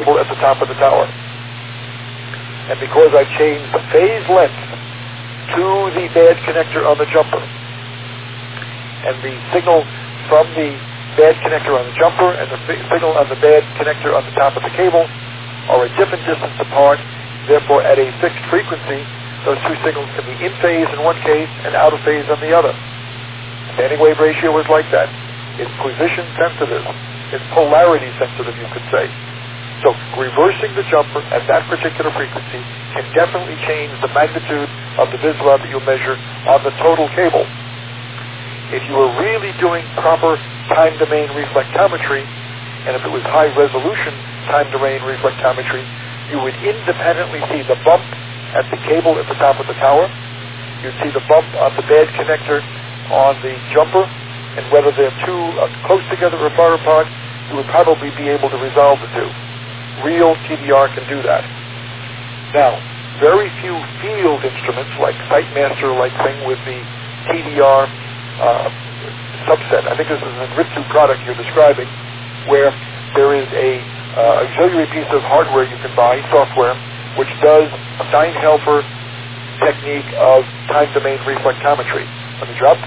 at the top of the tower. And because I changed the phase length to the bad connector on the jumper, and the signal from the bad connector on the jumper and the signal on the bad connector on the top of the cable are a different distance apart, therefore at a fixed frequency, those two signals can be in phase in one case and out of phase on the other. Standing wave ratio is like that. It's position sensitive. It's polarity sensitive, you could say. So reversing the jumper at that particular frequency can definitely change the magnitude of the vis rod that you'll measure on the total cable. If you were really doing proper time-domain reflectometry, and if it was high-resolution time-domain reflectometry, you would independently see the bump at the cable at the top of the tower. You'd see the bump on the bad connector on the jumper, and whether they're too close together or far apart, you would probably be able to resolve the two. Real TDR can do that. Now, very few field instruments like SiteMaster-like thing with the TDR subset. I think this is an Ritsu product you're describing, where there is a auxiliary piece of hardware you can buy, software, which does a Steinhelfer technique of time-domain reflectometry. Let me drop.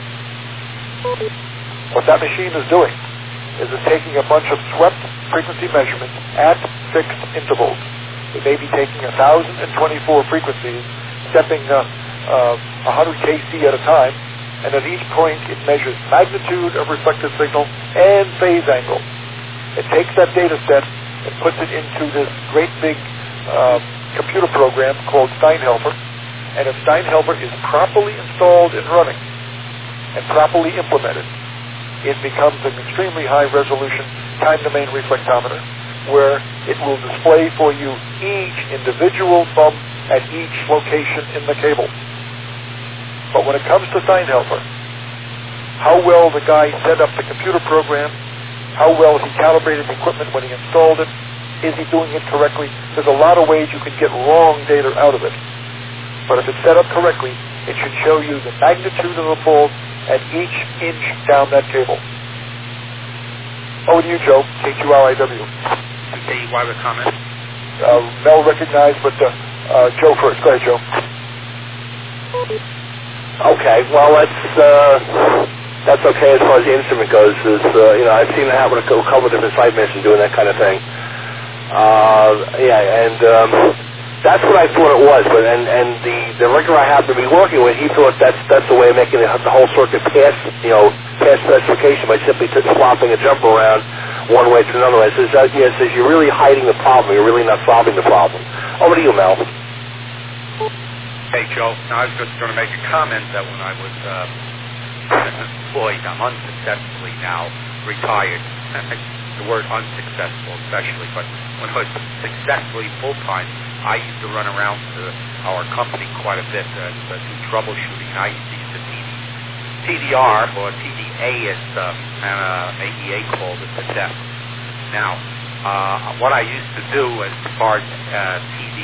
What that machine is doing is it's taking a bunch of swept frequency measurements at fixed intervals. It may be taking 1,024 frequencies, stepping 100 kc at a time, and at each point it measures magnitude of reflected signal and phase angle. It takes that data set and puts it into this great big computer program called Steinhelfer, and if Steinhelfer is properly installed and running and properly implemented, it becomes an extremely high-resolution time-domain reflectometer where it will display for you each individual bump at each location in the cable. But when it comes to Steinhelfer, how well the guy set up the computer program, how well he calibrated the equipment when he installed it, is he doing it correctly? There's a lot of ways you can get wrong data out of it. But if it's set up correctly, it should show you the magnitude of the fault at each inch down that cable. Over to you, Joe, KQRIW. KQRIW comment? Mel recognized, but Joe first. Go ahead, Joe. Okay, well, that's okay as far as the instrument goes. I've seen it happen with a couple of different site missions doing that kind of thing. That's what I thought it was. But the rigger I happen to be working with, he thought that's the way of making the whole circuit pass specification by simply swapping a jumper around one way to another way. It says you're really hiding the problem. You're really not solving the problem. Over to you, Mel. Hey, Joe. Now, I was just going to make a comment that when I was employed, I'm unsuccessfully now retired. The word unsuccessful especially, but when I was successfully full-time, I used to run around to our company quite a bit and do troubleshooting. I used to use the TDR, or TDA as AEA called it, to test. Now, what I used to do as far as the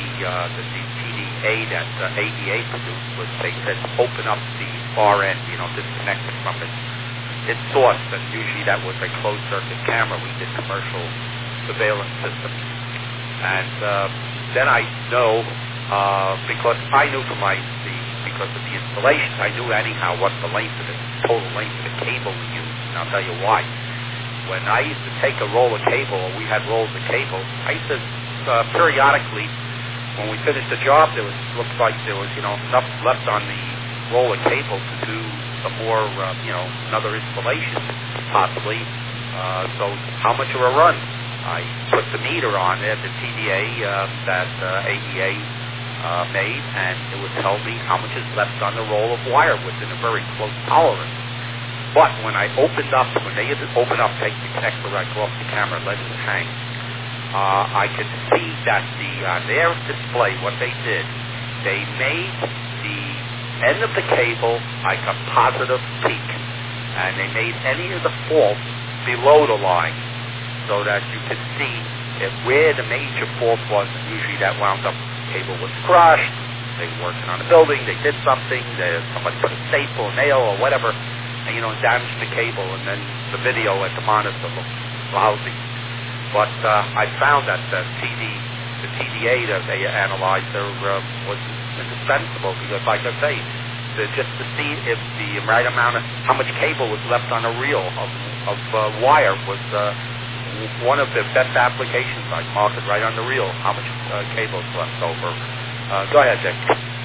TDA that AEA produced was they said open up the far end, disconnect it from its source, and usually that was a closed-circuit camera. We did commercial surveillance systems. And then I know, because I knew because of the installations, I knew anyhow what the total length of the cable we used, and I'll tell you why. When I used to take a roll of cable, or we had rolls of cable, I used to periodically, when we finished the job, looked like there was enough left on the roll of cable to do some more, another installation, possibly. So how much of a run? I put the meter on there, the TDA that AEA made, and it would tell me how much is left on the roll of wire within a very close tolerance. But when they open up, take the connector right off the camera, let it hang, I could see that their display, what they did, they made the end of the cable like a positive peak, and they made any of the faults below the line, so that you could see where the major fault was, and usually that wound up, cable was crushed, they were working on the building, they did something, somebody put a staple, a nail, or whatever, and damaged the cable, and then the video at the monitor looked lousy. but I found that the TDA that they analyzer was indispensable because, like I say, just to see if the right amount of how much cable was left on a reel of wire was one of the best applications. I marked it right on the reel how much cable is left over. Go ahead, Dick.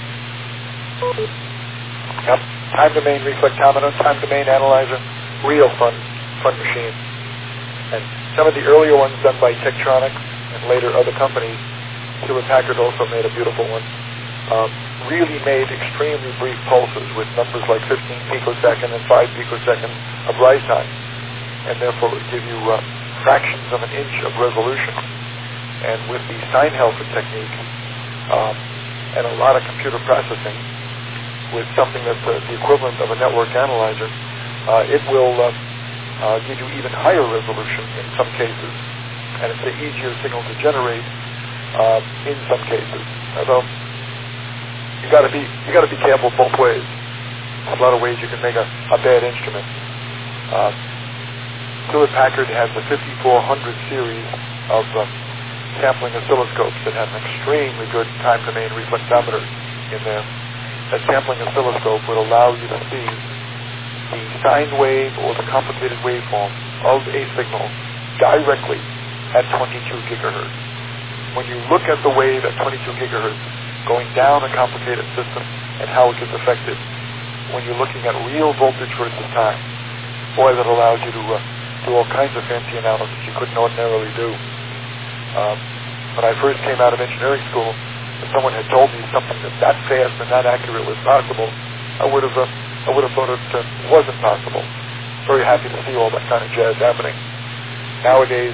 Yep. Time domain reflectometer, time domain analyzer, real fun machine. And some of the earlier ones done by Tektronix and later other companies, Hewlett-Packard also made a beautiful one. Really made extremely brief pulses with numbers like 15 picosecond and 5 picosecond of rise time, and therefore would give you fractions of an inch of resolution. And with the Steinhelfer technique and a lot of computer processing with something that's the equivalent of a network analyzer, it will give you even higher resolution in some cases, and it's an easier signal to generate in some cases. Although you got to be careful both ways. There's a lot of ways you can make a bad instrument. Hewlett-Packard has the 5400 series of sampling oscilloscopes that have an extremely good time domain reflectometer in there. That sampling oscilloscope would allow you to see the sine wave or the complicated waveform of a signal directly at 22 gigahertz. When you look at the wave at 22 gigahertz going down a complicated system and how it gets affected, when you're looking at real voltage versus time, boy, that allows you to do all kinds of fancy analysis you couldn't ordinarily do. When I first came out of engineering school, if someone had told me something that fast and that accurate was possible, I would have thought it wasn't possible. Very happy to see all that kind of jazz happening. Nowadays,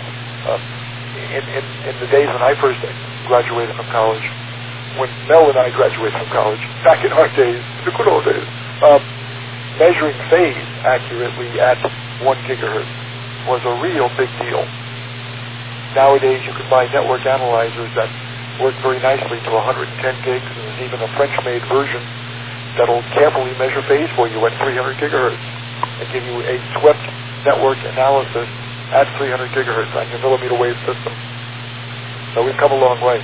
in the days when I first graduated from college, when Mel and I graduated from college, back in our days, the good old days, measuring phase accurately at 1 gigahertz was a real big deal. Nowadays, you can buy network analyzers that work very nicely to 110 gigs, and there's even a French-made version that'll carefully measure phase for you at 300 gigahertz and give you a swept network analysis at 300 gigahertz on your millimeter wave system. So we've come a long way.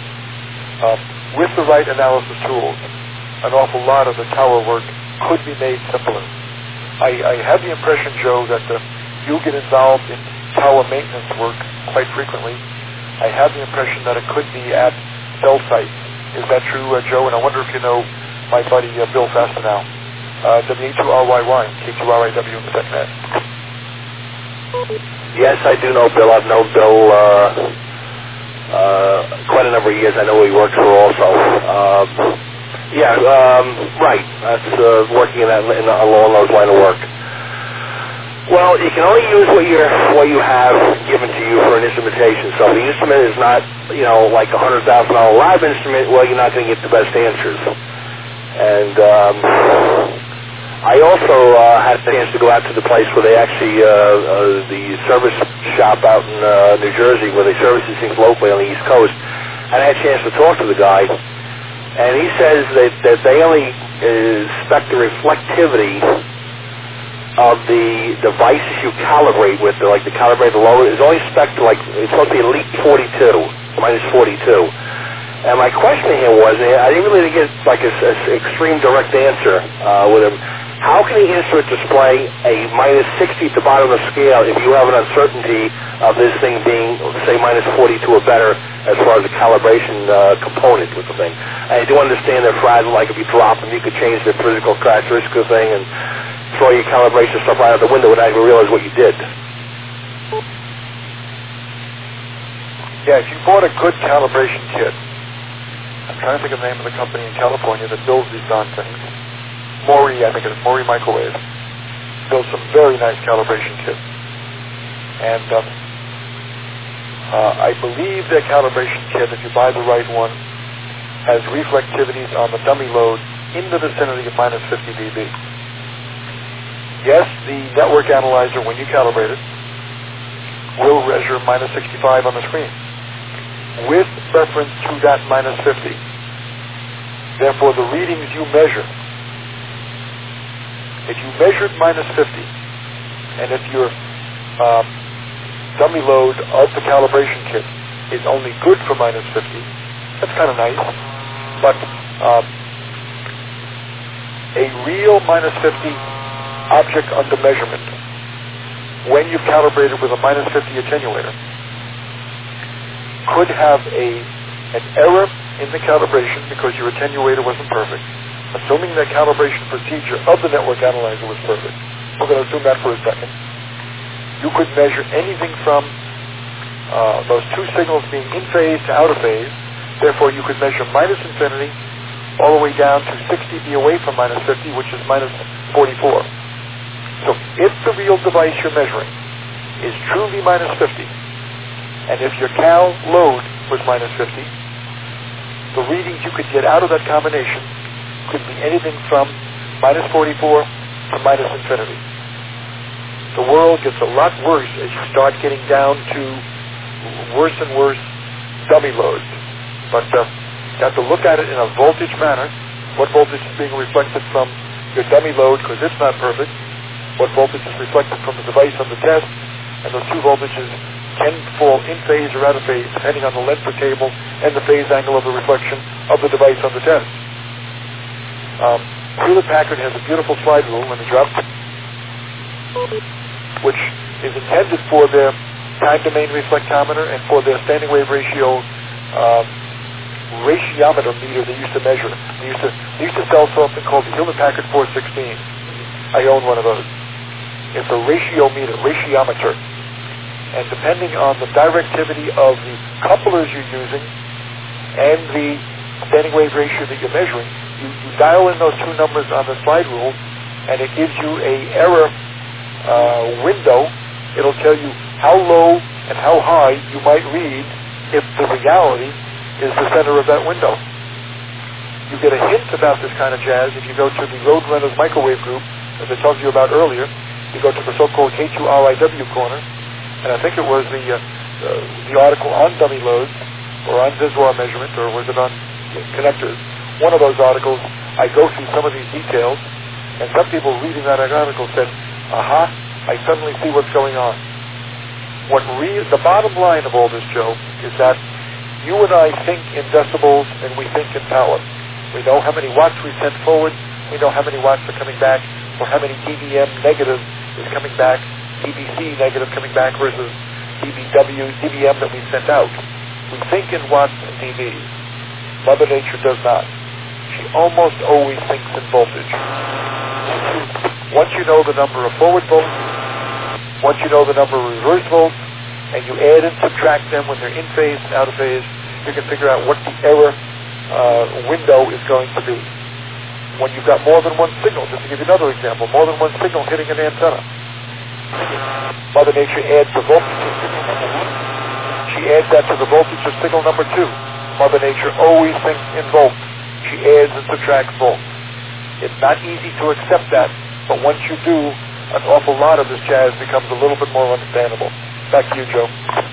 With the right analysis tools, an awful lot of the tower work could be made simpler. I have the impression, Joe, that you get involved in tower maintenance work quite frequently. I have the impression that it could be at cell sites. Is that true, Joe? And I wonder if you know my buddy Bill Fastenau, W2RYY, K2RIW in the TechNet. Yes, I do know Bill. I've known Bill quite a number of years. I know who he works for also. Right. That's working along those line of work. Well, you can only use what you have given to you for an instrumentation. So if the instrument is not, like a $100,000 live instrument, well, you're not going to get the best answers. And I also had a chance to go out to the place where they actually, the service shop out in New Jersey, where they service these things locally on the East Coast. And I had a chance to talk to the guy, and he says that they only inspect the reflectivity of the devices you calibrate with, like the calibrator lower, is only spec to it's supposed to be at least 42, minus 42. And my question here was, I didn't really get an extreme direct answer with him. How can the instrument display a minus 60 at the bottom of the scale if you have an uncertainty of this thing being, say, minus 42 or better as far as the calibration component with the thing? I do understand they're fragile, like if you drop them, you could change the physical characteristic of the thing and throw your calibration stuff right out the window without even realize what you did. Yeah, if you bought a good calibration kit, I'm trying to think of the name of the company in California that builds these darn things. Mori, I think it is Mori Microwave. Builds some very nice calibration kits. And I believe their calibration kit, if you buy the right one, has reflectivities on the dummy load in the vicinity of minus 50 dB. Yes, the network analyzer, when you calibrate it, will measure minus 65 on the screen with reference to that minus 50. Therefore, the readings you measure, if you measured minus 50, and if your dummy load of the calibration kit is only good for minus 50. That's kind of nice. But a real minus 50 object under measurement, when you calibrate it with a minus 50 attenuator, could have an error in the calibration because your attenuator wasn't perfect. Assuming the calibration procedure of the network analyzer was perfect, we're going to assume that for a second, you could measure anything from those two signals being in phase to out of phase. Therefore, you could measure minus infinity all the way down to 6 dB away from minus 50, which is minus 44. So if the real device you're measuring is truly minus 50, and if your cal load was minus 50, the readings you could get out of that combination could be anything from minus 44 to minus infinity. The world gets a lot worse as you start getting down to worse and worse dummy loads. But you have to look at it in a voltage manner. What voltage is being reflected from your dummy load, because it's not perfect. What voltage is reflected from the device on the test. And those two voltages can fall in phase or out of phase depending on the length of cable and the phase angle of the reflection of the device on the test. Hewlett-Packard has a beautiful slide rule, let me drop, which is intended for their time domain reflectometer and for their standing wave ratio ratiometer meter they used to measure. They used to sell something called the Hewlett-Packard 416. I own one of those. It's a ratiometer. And depending on the directivity of the couplers you're using and the standing wave ratio that you're measuring, you dial in those two numbers on the slide rule, and it gives you a error window. It'll tell you how low and how high you might read if the reality is the center of that window. You get a hint about this kind of jazz if you go to the Roadrunners microwave group, as I talked to you about earlier. You go to the so-called K2RIW corner, and I think it was the article on dummy loads, or on Viswar measurement, or was it on connectors? One of those articles, I go through some of these details, and some people reading that article said, aha, I suddenly see what's going on. The bottom line of all this, Joe, is that you and I think in decibels and we think in power. We know how many watts we sent forward, we know how many watts are coming back, or how many dBm negative is coming back, dBc negative coming back versus dBm that we sent out. We think in watts and dBs. Mother Nature does not. She almost always thinks in voltage. Once you know the number of forward volts, once you know the number of reverse volts, and you add and subtract them when they're in phase and out of phase, you can figure out what the error window is going to be. When you've got more than one signal, just to give you another example, more than one signal hitting an antenna, Mother Nature adds the voltage to signal number 1. She adds that to the voltage of signal number 2. Mother Nature always thinks in volts. She adds and subtracts volts. It's not easy to accept that, but once you do, an awful lot of this jazz becomes a little bit more understandable. Back to you, Joe.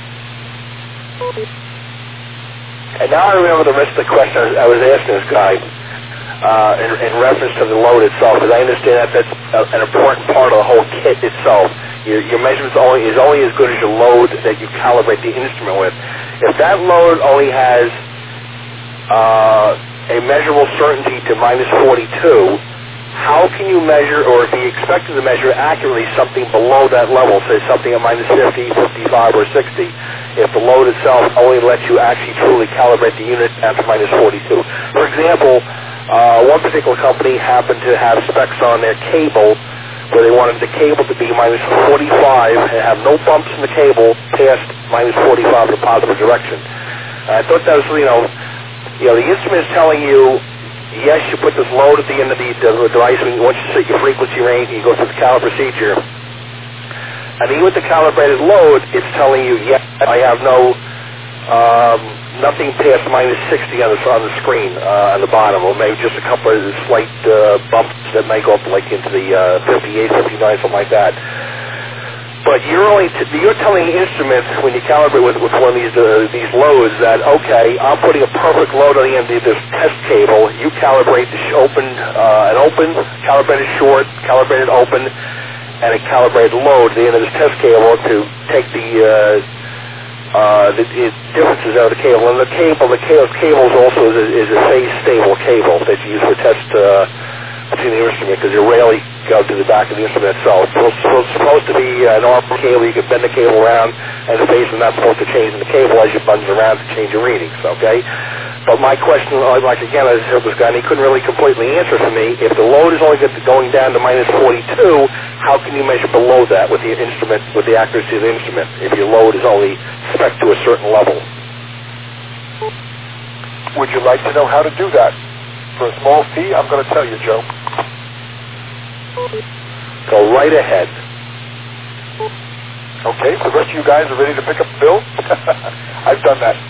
And now I remember the rest of the question I was asking this guy in reference to the load itself, because I understand that that's an important part of the whole kit itself. Your measurements is only as good as your load that you calibrate the instrument with. If that load only has a measurable certainty to minus 42, how can you measure, or be expected to measure accurately something below that level, say something at minus 50, 55, or 60, if the load itself only lets you actually truly calibrate the unit at minus 42? For example, one particular company happened to have specs on their cable where they wanted the cable to be minus 45 and have no bumps in the cable past minus 45 in a positive direction. I thought that was, the instrument is telling you, yes, you put this load at the end of the device once you set your frequency range and you go through the caliber procedure. And even with the calibrated load, it's telling you, yes, I have nothing past minus 60 on the screen on the bottom, or maybe just a couple of slight bumps that may go up like into the 58, 59, something like that. But you're telling the instrument when you calibrate with one of these loads that, okay, I'm putting a perfect load on the end of this test cable. You calibrate the open, calibrated short, calibrated open, and a calibrated load at the end of this test cable to take the differences out of the cable. And the cable also is a phase stable cable that you use for test between the instrument, because you rarely go to the back of the instrument itself. It's supposed to be an arm cable. You can bend the cable around, and the phase is not supposed to change in the cable as you bend it around to change your readings, okay? But my question, like again, I heard this guy, and he couldn't really completely answer for me. If the load is only going down to minus 42, how can you measure below that with the instrument, with the accuracy of the instrument, if your load is only spec to a certain level? Would you like to know how to do that? For a small fee, I'm going to tell you, Joe. Go right ahead. Okay, so the rest of you guys are ready to pick up the bill? I've done that.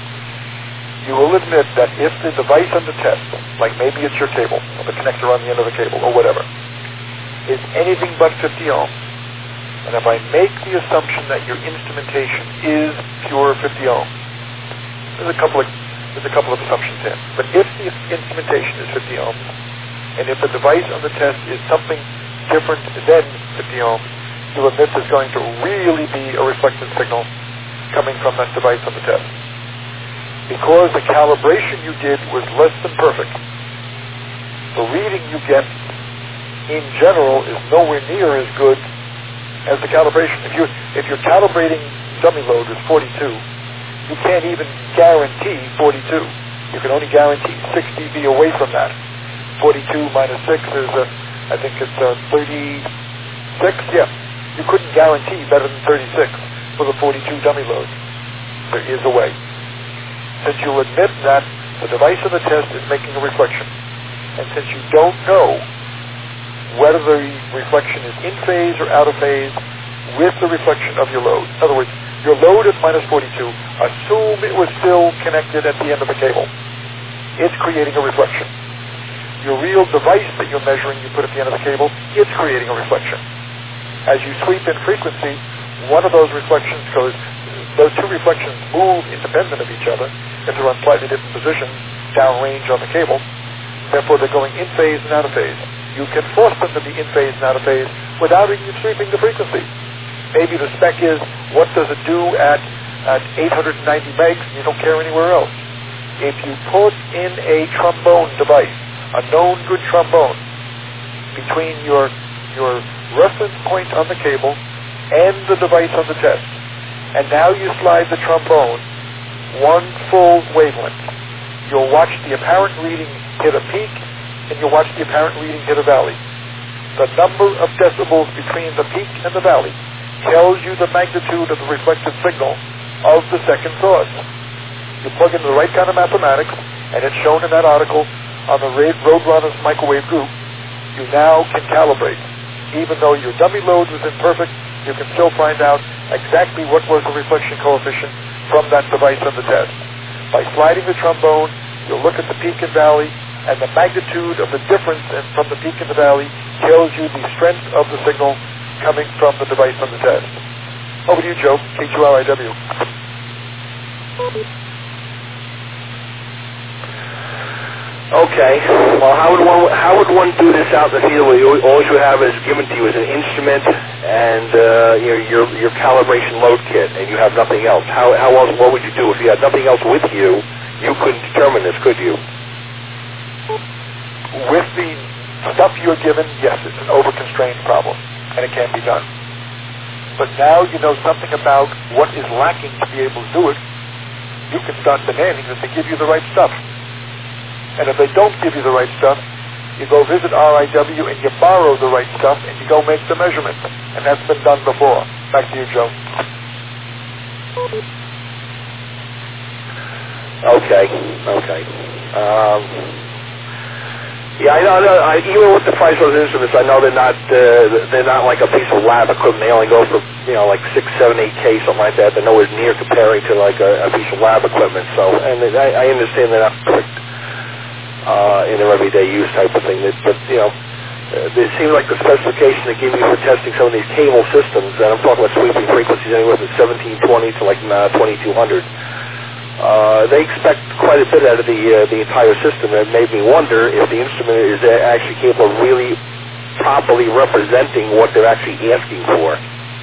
You will admit that if the device under test, like maybe it's your cable, or the connector on the end of the cable, or whatever, is anything but 50 ohms, and if I make the assumption that your instrumentation is pure 50 ohms, there's a couple of assumptions here. But if the instrumentation is 50 ohms, and if the device on the test is something different than 50 ohms, you'll admit there's going to really be a reflected signal coming from that device on the test. Because the calibration you did was less than perfect, the reading you get in general is nowhere near as good as the calibration. If your calibrating dummy load is 42, you can't even guarantee 42. You can only guarantee 6 dB away from that. 42 minus 6 is, I think it's 36. Yeah, you couldn't guarantee better than 36 for the 42 dummy load. There is a way. Since you'll admit that the device of the test is making a reflection, and since you don't know whether the reflection is in phase or out of phase with the reflection of your load. In other words, your load is minus 42. Assume it was still connected at the end of the cable. It's creating a reflection. Your real device that you're measuring, you put at the end of the cable, it's creating a reflection. As you sweep in frequency, one of those reflections goes, those two reflections move independent of each other if they're on slightly different positions downrange on the cable. Therefore, they're going in phase and out of phase. You can force them to be in phase and out of phase without even sweeping the frequency. Maybe the spec is, what does it do at 890 megs, and you don't care anywhere else. If you put in a trombone device, a known good trombone, between your reference point on the cable and the device on the test, and now you slide the trombone one full wavelength, you'll watch the apparent reading hit a peak, and you'll watch the apparent reading hit a valley. The number of decibels between the peak and the valley tells you the magnitude of the reflected signal of the second source. You plug in the right kind of mathematics, and it's shown in that article on the Roadrunners microwave group. You now can calibrate. Even though your dummy load was imperfect, you can still find out exactly what was the reflection coefficient from that device on the test. By sliding the trombone, you'll look at the peak and valley, and the magnitude of the difference from the peak and the valley tells you the strength of the signal coming from the device on the test. Over to you, Joe, K2LIW. Okay. Well, how would one do this out in the field where all you have is given to you is an instrument and your calibration load kit, and you have nothing else? How else? What would you do if you had nothing else with you? You couldn't determine this, could you? With the stuff you're given, yes, it's an over-constrained problem, and it can be done. But now you know something about what is lacking to be able to do it. You can start demanding that they give you the right stuff. And if they don't give you the right stuff, you go visit RIW and you borrow the right stuff and you go make the measurement. And that's been done before. Back to you, Joe. Okay. Yeah, I know. Even with the price of those instruments, I know they're not like a piece of lab equipment. They only go for like 6, 7, 8K, something like that. They're nowhere near comparing to like a piece of lab equipment. So, and I understand they're not perfect in their everyday use type of thing. But it seems like the specification they give you for testing some of these cable systems, and I'm talking about sweeping frequencies anywhere from 1720 to like 2200. They expect quite a bit out of the entire system. It made me wonder if the instrument is actually capable of really properly representing what they're actually asking for.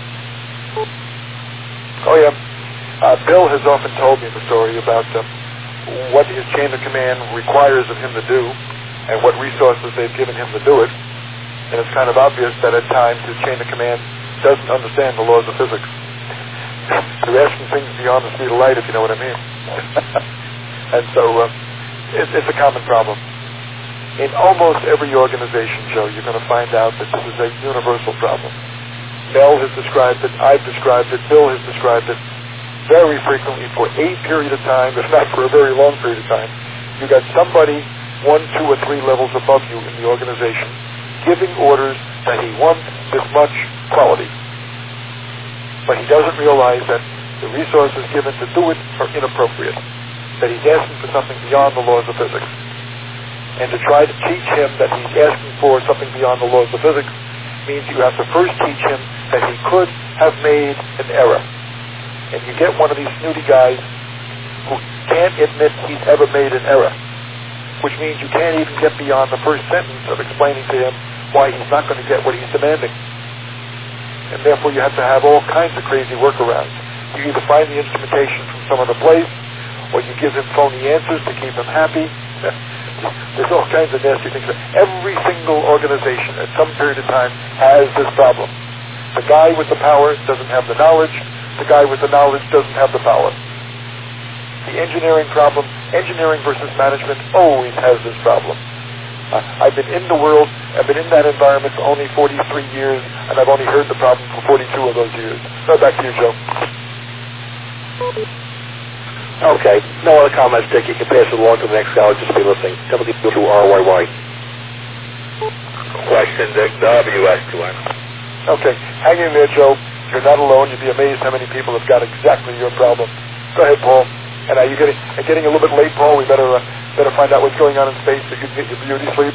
Oh, yeah. Bill has often told me the story about what his chain of command requires of him to do and what resources they've given him to do it. And it's kind of obvious that at times his chain of command doesn't understand the laws of physics. They're asking things beyond the speed of light, if you know what I mean. And so it's a common problem. In almost every organization, Joe, you're going to find out that this is a universal problem. Mel has described it, I've described it, Bill has described it. Very frequently, for a period of time, if not for a very long period of time, you got somebody 1, 2, or 3 levels above you in the organization giving orders that he wants this much quality. But he doesn't realize that the resources given to do it are inappropriate, that he's asking for something beyond the laws of physics. And to try to teach him that he's asking for something beyond the laws of physics means you have to first teach him that he could have made an error. And you get one of these snooty guys who can't admit he's ever made an error, which means you can't even get beyond the first sentence of explaining to him why he's not going to get what he's demanding. And therefore you have to have all kinds of crazy workarounds. You either find the instrumentation from some other place, or you give him phony answers to keep him happy. There's all kinds of nasty things. Every single organization at some period of time has this problem. The guy with the power doesn't have the knowledge. The guy with the knowledge doesn't have the power. The engineering problem, engineering versus management, always has this problem. I've been in the world, I've been in that environment for only 43 years, and I've only heard the problem for 42 of those years. So back to you, Joe. Okay. No other comments, Dick. You can pass it along to the next guy. I'll just be listening. WRYY. Question, Dick. WS2N. Okay. Hang in there, Joe. You're not alone. You'd be amazed how many people have got exactly your problem. Go ahead, Paul. And are you getting a little bit late, Paul? We better find out what's going on in space so you can get your beauty sleep.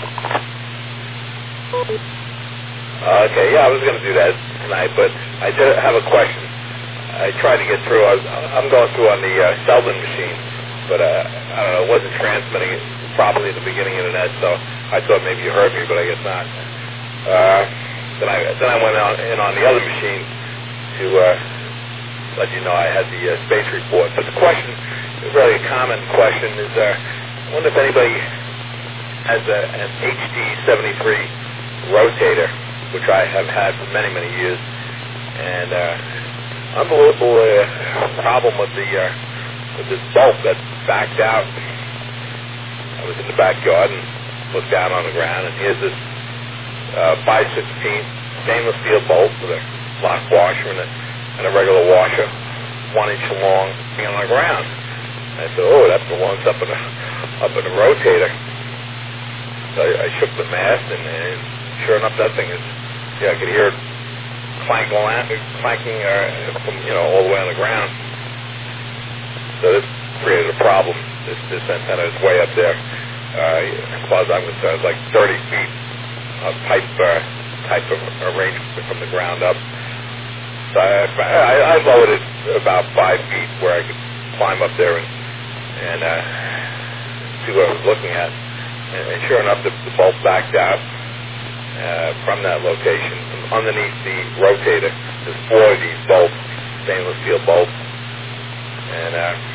Okay, yeah, I was going to do that tonight, but I did have a question. I tried to get through. I'm going through on the Selden machine, but I don't know, it wasn't transmitting it properly at the beginning of the net, so I thought maybe you heard me, but I guess not. Then I went on the other machine to let you know I had the space report. But the question, really a common question, is I wonder if anybody has an HD73 rotator, which I have had for many, many years, and unbelievable problem with this bolt that backed out. I was in the backyard and looked down on the ground, and here's this 5/16 stainless steel bolt with a lock washer and a regular washer, 1 inch long, on the ground. And I said, oh, that belongs up in the rotator. So I shook the mast, and sure enough, that thing is, I could hear it clanking from, all the way on the ground. So this created a problem. This antenna is way up there. As far as I'm concerned, it's like 30 feet of type of arrangement from the ground up. So I lowered it about 5 feet where I could climb up there and see what I was looking at. And sure enough, the bolt backed out from that location. From underneath the rotator, there's 4 of these bolts, stainless steel bolts. And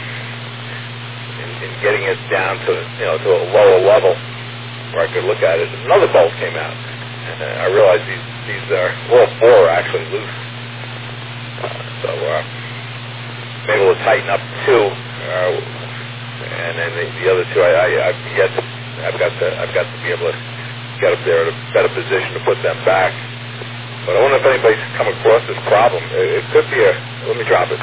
in getting it down to to a lower level where I could look at it, another bolt came out. And I realized these are all 4 are actually loose. So I'm able to tighten up 2, and then the other 2 I've got to be able to get up there at a better position to put them back. But I wonder if anybody's come across this problem. It could be let me drop it.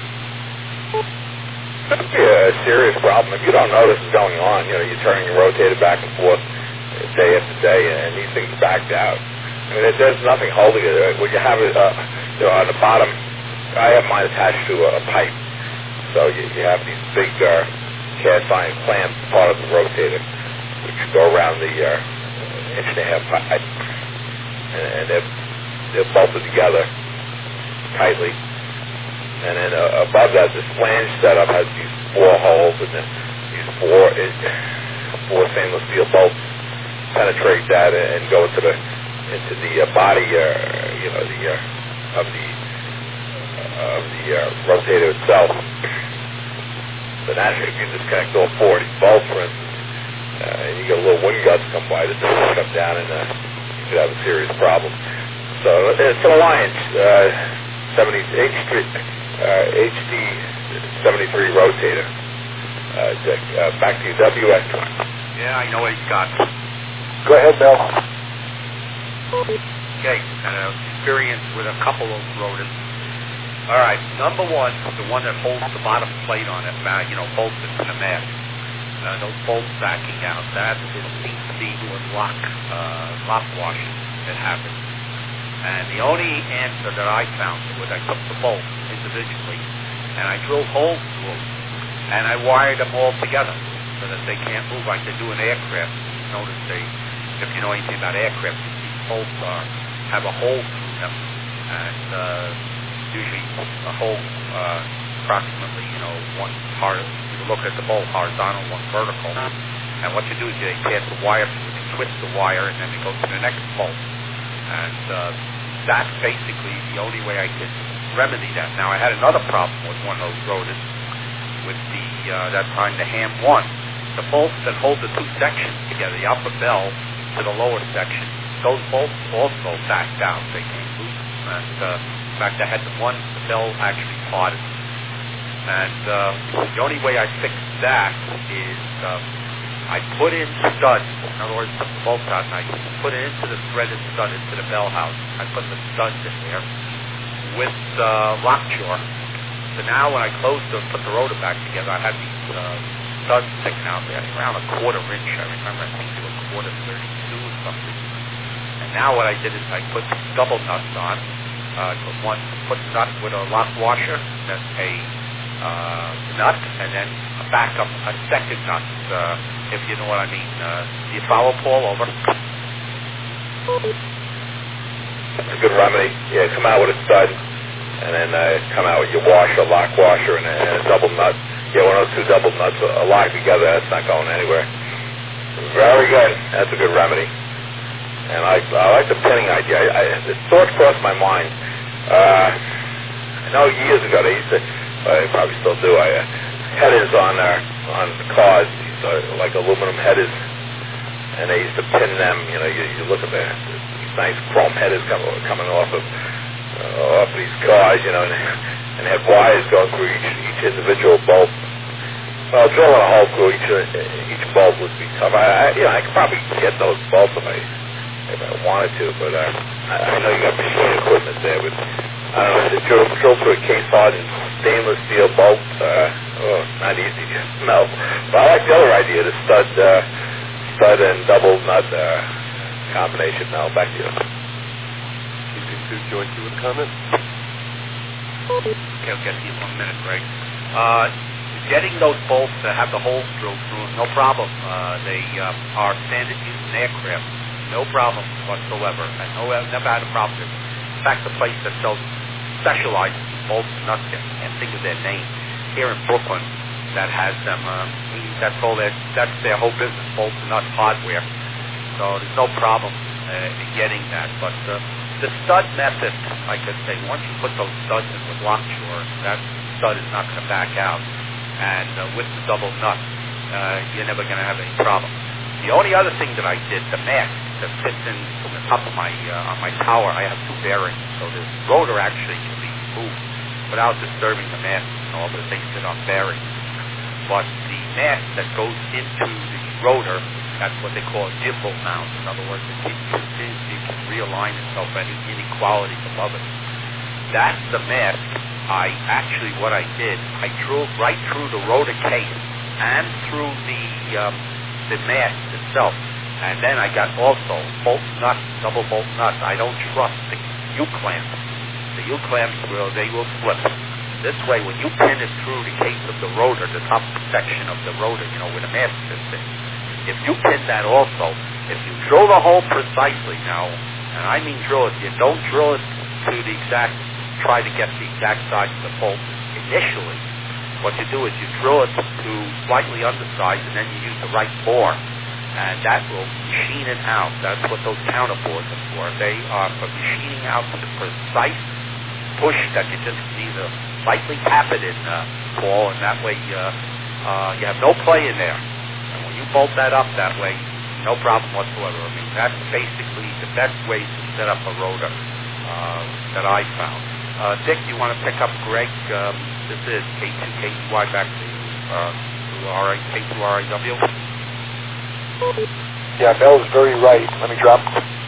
It could be a serious problem if you don't know this is going on. You're turning your rotator back and forth day after day, and these things backed out. I mean, there's nothing holding it. When you have it on the bottom, I have mine attached to a pipe. So you have these big cast iron clamps, part of the rotator, which go around the 1.5 inch pipe, and they're bolted together tightly. And then above that, this flange setup has these 4 holes, and then these 4 stainless steel bolts penetrate that and go into the into the body, of the rotator itself. So naturally, if you disconnect all 40 bolts, for instance, and you get a little wind gusts come by, the thing will come down, and you could have a serious problem. So it's an Alliance HD 73 rotator. Back to you, WX. Yeah, I know what he's got. Go ahead, Mel. Okay, and an experience with a couple of rotors. All right, number one, the one that holds the bottom plate on it, bolted to the mast. Those bolts backing out, that seems to be doing lock washing that happens. And the only answer that I found was I took the bolts individually and I drilled holes through them and I wired them all together so that they can't move like they do in aircraft. Notice if you know anything about aircraft, these bolts have a hole through them, and usually a hole approximately, one part. You look at the bolt horizontal, one vertical, and what you do is you pass the wire through, you twist the wire, and then it goes to the next bolt. And that's basically the only way I could remedy that. Now, I had another problem with one of those rotors with that time the Ham 1. The bolts that hold the two sections together, the upper bell to the lower section, those bolts also backed out. They came loose. And in fact, I had the bell actually parted. And the only way I fixed that is I put in studs. In other words, took the bolts out and I put it into the threaded stud into the bell house. I put the studs in there with lockjaw. So now when I put the rotor back together, I had these studs sticking out there around a quarter inch. I remember, I think they were quarter 32 or something. And now what I did is I put double nuts on. Put nut with a lock washer, then a nut, and then a second nut, if you know what I mean. Do you follow, Paul? Over. That's a good remedy. Yeah, come out with a stud, and then come out with your washer, lock washer, and a double nut. Yeah, one of those two double nuts locked together, that's not going anywhere. Very good. That's a good remedy. And I like the pinning idea. The thought crossed my mind. I know years ago they used to, they probably still do, headers on cars, these like aluminum headers, and they used to pin them. You look at these nice chrome headers coming off these cars, and they had wires going through each individual bolt. Well, drilling a hole through each bolt would be tough. I could probably get those bolts if I wanted to, but I know you got machine equipment there. But I don't know, drill through a case hardened stainless steel bolt. Not easy to melt. But I like the other idea, the stud and double nut combination. Now back to you. Joyce, you with a comment? Okay, I'll get to you in 1 minute, Greg. Getting those bolts to have the holes drilled through, no problem. They are standard use in aircraft. No problem whatsoever. I never had a problem with it. In fact, the place that sells specialized bolts and nuts, I can't think of their name, here in Brooklyn, that has them, that's their whole business, bolts and nuts hardware. So there's no problem in getting that. But the stud method, like I say, once you put those studs in with lockjaw, that stud is not going to back out. And with the double nut, you're never going to have any problem. The only other thing that I did, the mast that fits in from the top of on my tower, I have two bearings, so the rotor actually can be moved without disturbing the mast, but they sit on bearings. But the mast that goes into the rotor, that's what they call a gimbal mount. In other words, it can realign itself any inequalities above it. That's the mast. What I did, I drilled right through the rotor case and through the mast itself. And then I got also bolt nuts, double bolt nuts. I don't trust the U-clamps. The U-clamps they will slip. This way, when you pin it through the case of the rotor, the top section of the rotor, where the mast sits in, if you pin that also, if you drill the hole precisely now, and I mean drill it, you don't drill it to the exact, try to get the exact size of the bolt initially. What you do is you drill it to slightly undersized, and then you use the right bore. and that will machine it out. That's what those counterboards are for. They are for machining out the precise push that you just need to lightly tap it in, Paul, and that way you have no play in there. And when you bolt that up that way, no problem whatsoever. I mean, that's basically the best way to set up a rotor that I found. Dick, you want to pick up Greg? This is K2KEY back to K2RAW. Yeah, Mel's very right. Let me drop.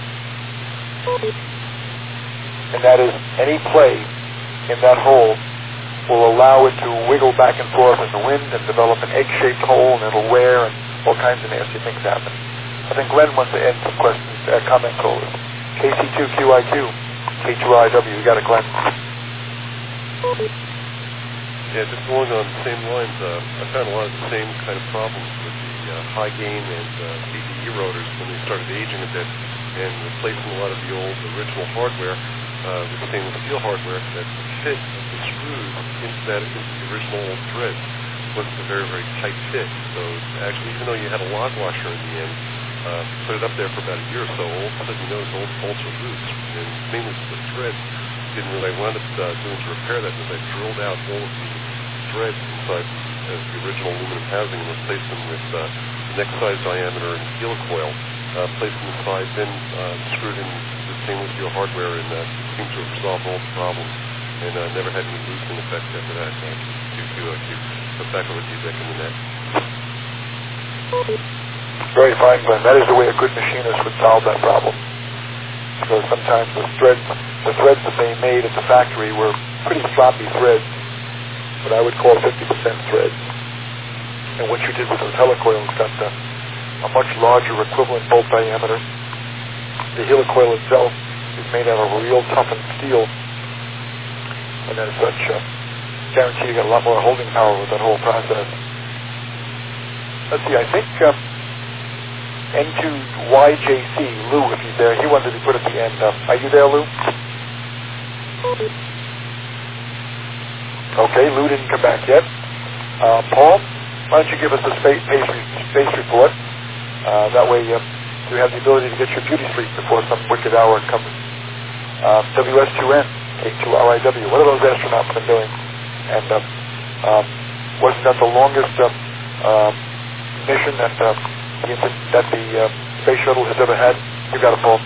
And that is, any play in that hole will allow it to wiggle back and forth in the wind and develop an egg-shaped hole, and it'll wear, and all kinds of nasty things happen. I think Glenn wants to end some questions, comment callers. KC2QIQ, K2RIW, you got it, Glenn. Yeah, just going on the same lines, I found a lot of the same kind of problems with the high gain and CDE rotors when they started aging a bit and replacing a lot of the old original hardware with stainless steel hardware. That fit of the screws into the original old thread wasn't a very, very tight fit. So actually, even though you had a lock washer in the end, put it up there for about a year or so, all of a sudden you notice old bolts are loose. And mainly the threads didn't really. I wound up doing to repair that was I drilled out all of the threads inside the original aluminum housing and replaced them with the next size diameter and helicoil, placed them inside, then screwed in the stainless steel hardware, and it seemed to have resolved all the problems, and never had any loosening effects after that. But back over to you, Dick, in the net. Very fine, Glenn. That is the way a good machinist would solve that problem. Because sometimes the threads that they made at the factory were pretty sloppy threads, what I would call 50% threads. And what you did with those helicoils got a much larger equivalent bolt diameter. The helicoil itself is made out of real toughened steel, and as such, guarantee you got a lot more holding power with that whole process. Let's see, I think N2YJC, Lou, if he's there, he wanted to be put at the end. Are you there, Lou? Okay, Lou didn't come back yet. Paul, why don't you give us the space report? That way you have the ability to get your beauty sleep before some wicked hour comes. WS2N, K2RIW, what are those astronauts been doing? And wasn't that the longest mission that the space shuttle has ever had? You got it, Paul.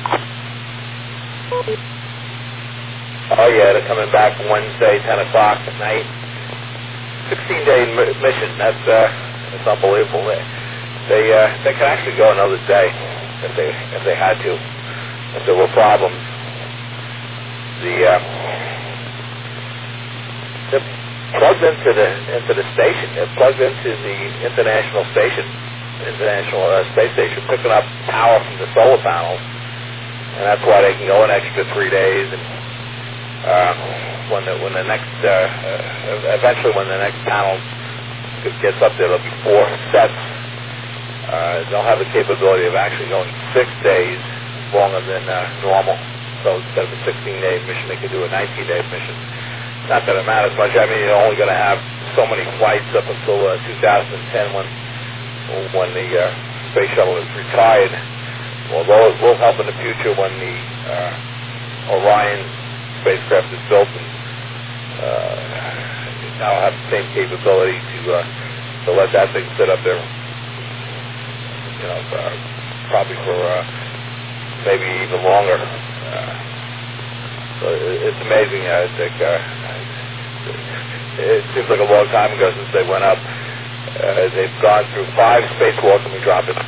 Oh yeah, they're coming back Wednesday, 10 o'clock at night. 16-day mission. That's unbelievable. They can actually go another day if they had to. If there were problems, they're plugged into the station. They're plugged into the International Space Station, picking up power from the solar panels, and that's why they can go an extra 3 days. And eventually when the next panel gets up there, there'll be 4 sets. They'll have the capability of actually going 6 days longer than normal. So instead of a 16-day mission, they could do a 19-day mission. Not that it matters much. I mean, you're only going to have so many flights up until 2010 when the space shuttle is retired. Although it will help in the future when the Orion spacecraft is built, and now have the same capability to let that thing sit up there, probably for maybe even longer. So it's amazing. I think it seems like a long time ago since they went up. They've gone through 5 spacewalks, and we dropped it.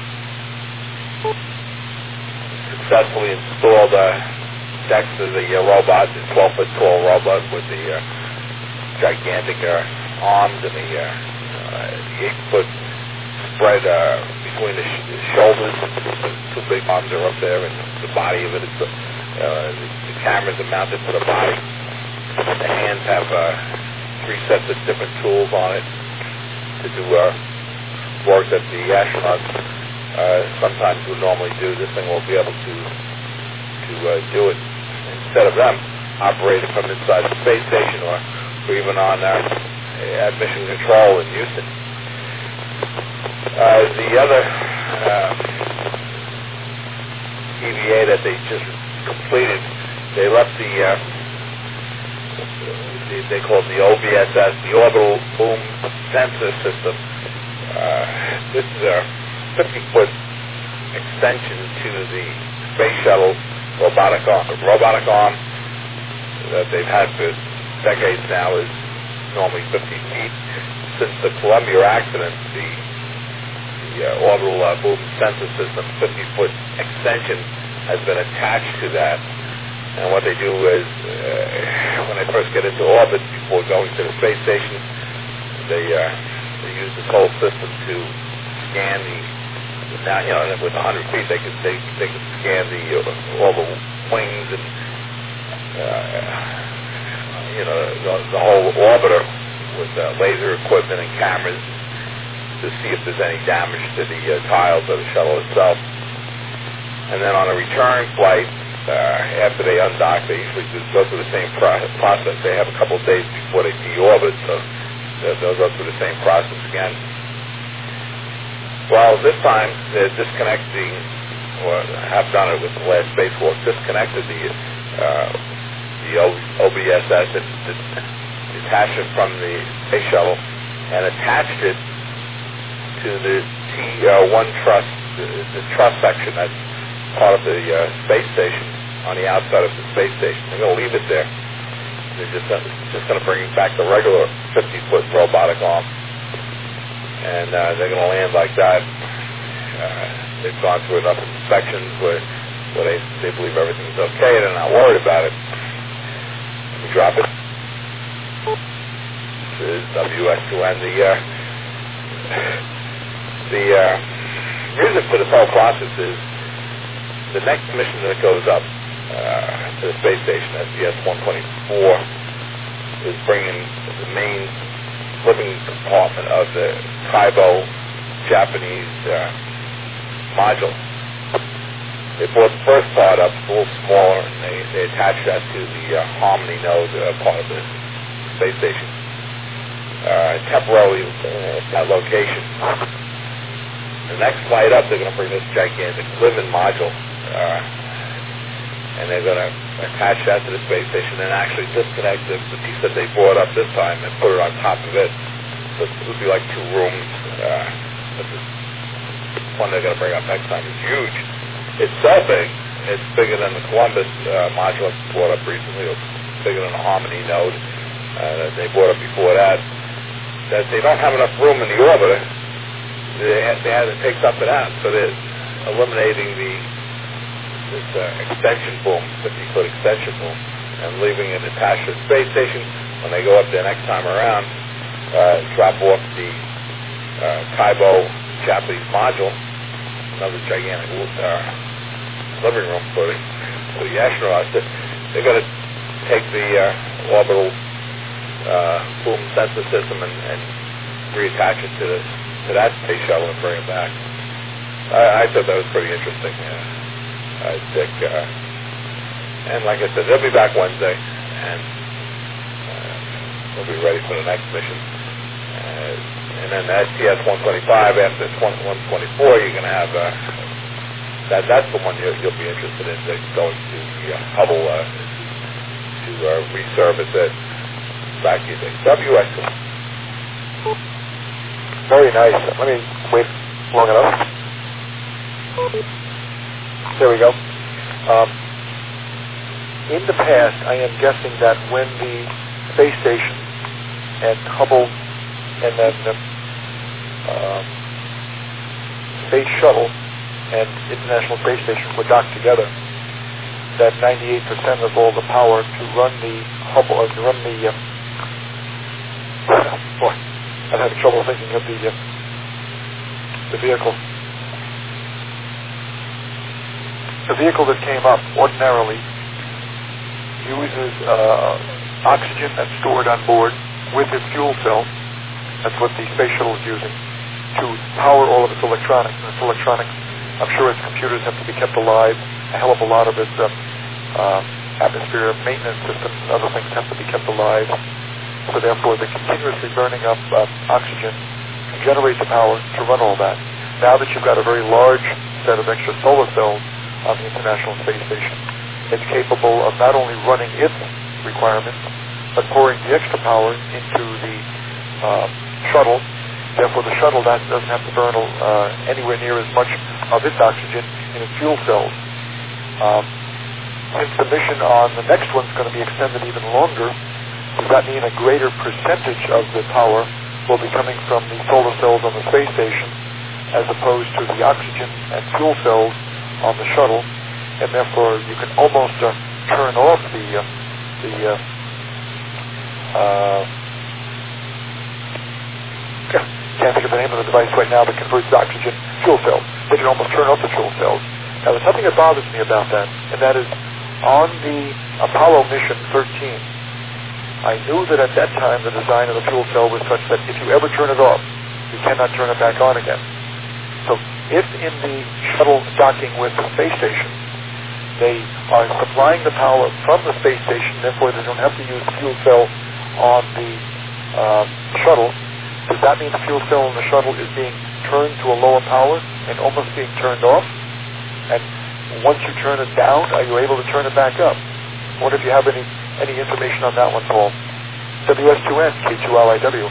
Successfully installed next to the robot, the 12-foot tall robot with the gigantic arms and the 8-foot spread between the shoulders. The 2 big arms are up there, and the body of it is the cameras are mounted to the body. The hands have 3 sets of different tools on it to do work that the astronauts sometimes would normally do. This thing will be able to do it instead of them operating from inside the space station or even on at mission control in Houston. The other EVA that they just completed. They left they call it the OBSS, the Orbital Boom Sensor System. This is a 50-foot extension to the Space Shuttle robotic arm. The robotic arm that they've had for decades now is normally 50 feet. Since the Columbia accident, the Orbital Boom Sensor System 50-foot extension has been attached to that. And what they do is, when they first get into orbit, before going to the space station, they use this whole system to scan now, with 100 feet, they can scan all the wings and the whole orbiter with laser equipment and cameras to see if there's any damage to the tiles of the shuttle itself. And then on a return flight, after they undock, they usually just go through the same process. They have a couple of days before they deorbit, so they'll go through the same process again. Well, this time they're disconnecting, or have done it with the last spacewalk, disconnected the OBSS and detached it from the space shuttle and attached it to the T1 truss, the truss section that's part of the space station on the outside of the space station. They're going to leave it there. They're just going to bring back the regular 50-foot robotic arm, and they're going to land like that. They've gone through enough inspections where they believe everything's okay. They're not worried about it. We drop it. This is WS2N. The reason for this whole process is the next mission that goes up to the space station, STS-124, is bringing the main living compartment of the Taibo Japanese module. They brought the first part up, a little smaller, and they attached that to the Harmony node part of the space station, temporarily at that location. The next flight up, they're going to bring this gigantic living module, and they're going to attach that to the space station and actually disconnect the piece that they brought up this time and put it on top of it. So it would be like two rooms. But the one they're going to bring up next time is huge. It's so big, it's bigger than the Columbus module that brought up recently, or bigger than the Harmony node that they brought up before that they don't have enough room in the orbiter. They had to take something out, so they're eliminating this extension boom, 50-foot extension boom, and leaving it attached to the space station. When they go up there next time around, drop off the Taibo Japanese module, another gigantic living room for the astronauts. They're going to take the orbital boom sensor system and reattach it to that space shuttle and bring it back. I thought that was pretty interesting. Dick, and like I said, they'll be back Wednesday, and we'll be ready for the next mission. And then the STS-125, after 124, you're going to have that's the one you'll be interested in, going to the Hubble to resurface it back using WS2. Very nice. Let me wait long enough. There we go. In the past, I am guessing that when the space station and Hubble and then the Space Shuttle and International Space Station were docked together, that 98% of all the power to run the Hubble, or to run the boy, I'm having trouble thinking of the vehicle. The vehicle that came up ordinarily uses oxygen that's stored on board with its fuel cell. That's what the space shuttle is using to power all of its electronics. And its electronics, I'm sure its computers have to be kept alive. A hell of a lot of its atmosphere maintenance systems and other things have to be kept alive. So therefore, they're continuously burning up oxygen to generate the power to run all that. Now that you've got a very large set of extra solar cells on the International Space Station. It's capable of not only running its requirements, but pouring the extra power into the shuttle. Therefore, the shuttle doesn't have to burn anywhere near as much of its oxygen in its fuel cells. Since the mission on the next one's going to be extended even longer, does that mean a greater percentage of the power will be coming from the solar cells on the space station as opposed to the oxygen and fuel cells on the shuttle, and therefore you can almost turn off can't think of the name of the device right now that converts the oxygen fuel cells. They can almost turn off the fuel cells. Now, there's something that bothers me about that, and that is on the Apollo mission 13, I knew that at that time the design of the fuel cell was such that if you ever turn it off, you cannot turn it back on again. So if in the shuttle docking with the space station, they are supplying the power from the space station, therefore they don't have to use the fuel cell on the shuttle, does that mean the fuel cell in the shuttle is being turned to a lower power and almost being turned off? And once you turn it down, are you able to turn it back up? I wonder if you have any information on that one, Paul. WS2N, K2LIW.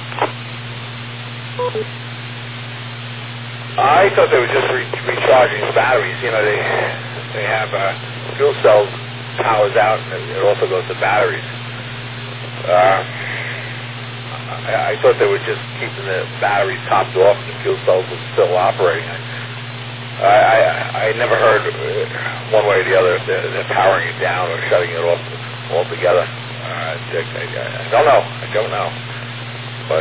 I thought they were just recharging the batteries. You know, they have fuel cells powers out, and it also goes to batteries. I thought they were just keeping the batteries topped off and the fuel cells were still operating. I never heard one way or the other if they're powering it down or shutting it off altogether. I don't know. But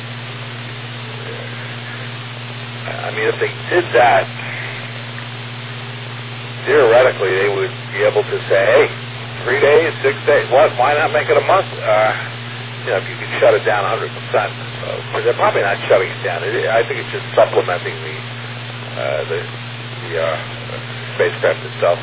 I mean, if they did that, theoretically they would be able to say, hey, 3 days, 6 days, what? Why not make it a month? You know, if you could shut it down 100%. But they're probably not shutting it down. I think it's just supplementing the spacecraft itself.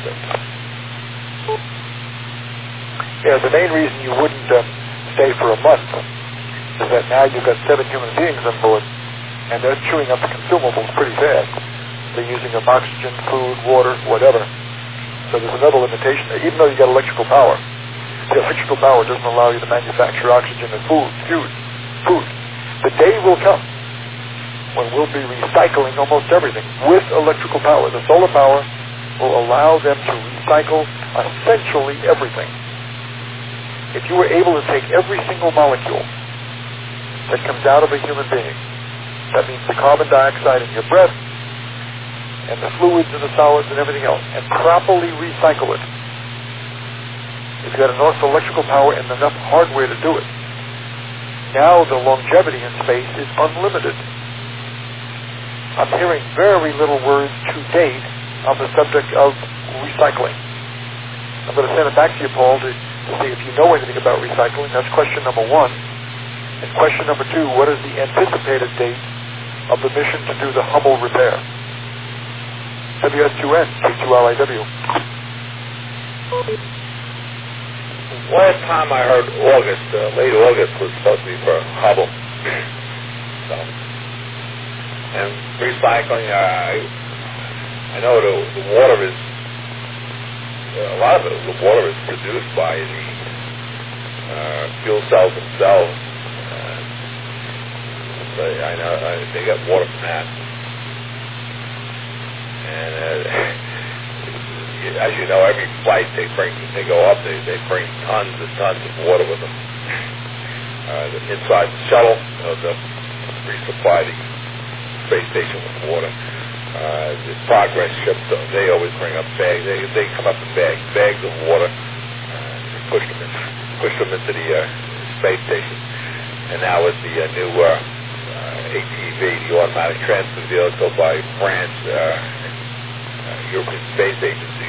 Yeah, the main reason you wouldn't stay for a month is that now you've got 7 human beings on board, and they're chewing up the consumables pretty fast. They're using up oxygen, food, water, whatever. So there's another limitation there. Even though you got electrical power, the electrical power doesn't allow you to manufacture oxygen and food. The day will come when we'll be recycling almost everything with electrical power. The solar power will allow them to recycle essentially everything. If you were able to take every single molecule that comes out of a human being, that means the carbon dioxide in your breath and the fluids and the solids and everything else, and properly recycle it, if you've got enough electrical power and enough hardware to do it, now the longevity in space is unlimited. I'm hearing very little words to date on the subject of recycling. I'm going to send it back to you, Paul, to see if you know anything about recycling. That's question number 1. And question number 2, what is the anticipated date of the mission to do the Hubble repair? WS2N, K2LIW. Last time I heard August, late August was supposed to be for Hubble. So, and recycling, I know the water is, a lot of the water is produced by the fuel cells themselves. So I know they get water from that. And as you know, every flight they go up, they bring tons and tons of water with them. Inside the shuttle, they'll resupply the space station with water. The Progress ships, they always bring up bags. They come up in bags of water. They push them into the space station. And now with the new ATV, the automatic transfer vehicle by France, European Space Agency,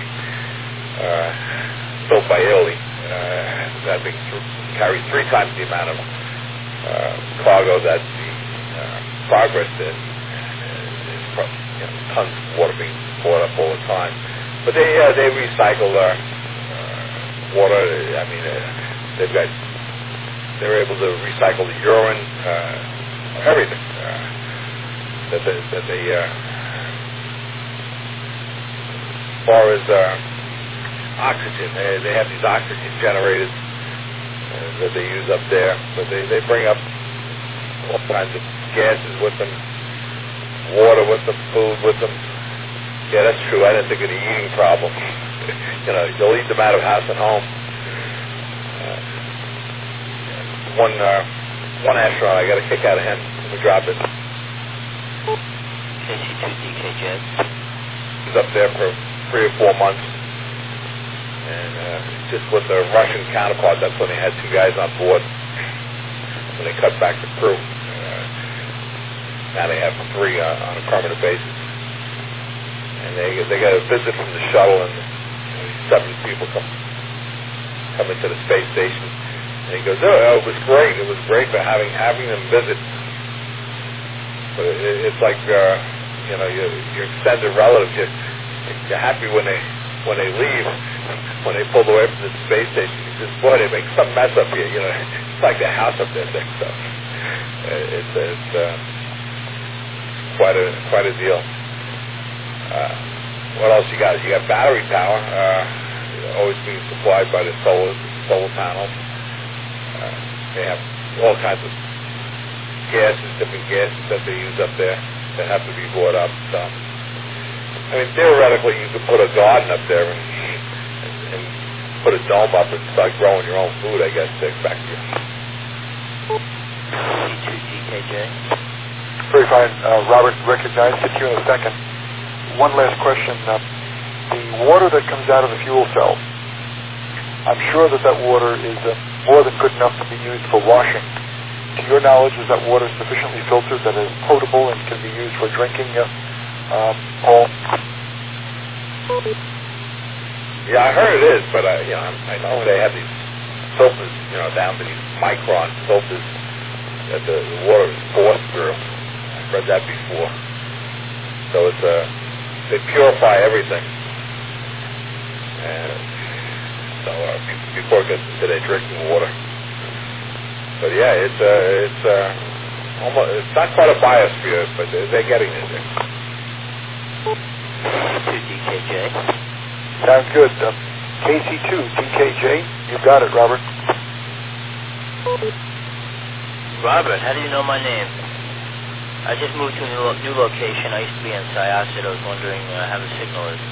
built by Italy, that carries 3 times the amount of cargo that the Progress did. Tons of water being poured up all the time. But they recycle water. I mean, they're able to recycle the urine, everything that they far as oxygen. They have these oxygen generators that they use up there, but they bring up all kinds of gases with them, water with them, food with them. Yeah, that's true. I didn't think of the eating problem. They'll eat them out of house and home. One astronaut, I got a kick out of him. We dropped it. KC2DKJ. He was up there for 3 or 4 months. And just with the Russian counterpart, that's when they had 2 guys on board. When they cut back the crew. Now they have 3 on a permanent basis. And they got a visit from the shuttle, and 7 people come into the space station. And he goes, "Oh, it was great. It was great for having them visit." But it's like your extended relatives. You're happy when they leave, when they pulled away from the space station. You just, boy, they make some mess up here. It's like their house up there. So it's quite a deal. What else you got? You got battery power, always being supplied by the solar panels. They have all kinds of different gases that they use up there that have to be brought up. So, theoretically, you could put a garden up there and put a dome up and start growing your own food, I guess, to expect you. C2DKJ. Very fine. Robert, recognized. Get you in a second. One last question. The water that comes out of the fuel cell, I'm sure that water is more than good enough to be used for washing. To your knowledge, is that water sufficiently filtered that it is potable and can be used for drinking, Paul? Yeah, I heard it is, but I know they have these filters, down to these micron filters that the water is forced through. I've read that before. So they purify everything. Before it gets into their drinking water. But yeah, it's not quite a biosphere, but they're getting in there. KC2DKJ. Sounds good. KC2DKJ, you got it, Robert. Robert, how do you know my name? I just moved to a new location. I used to be in Syosset. I was wondering how the signal is.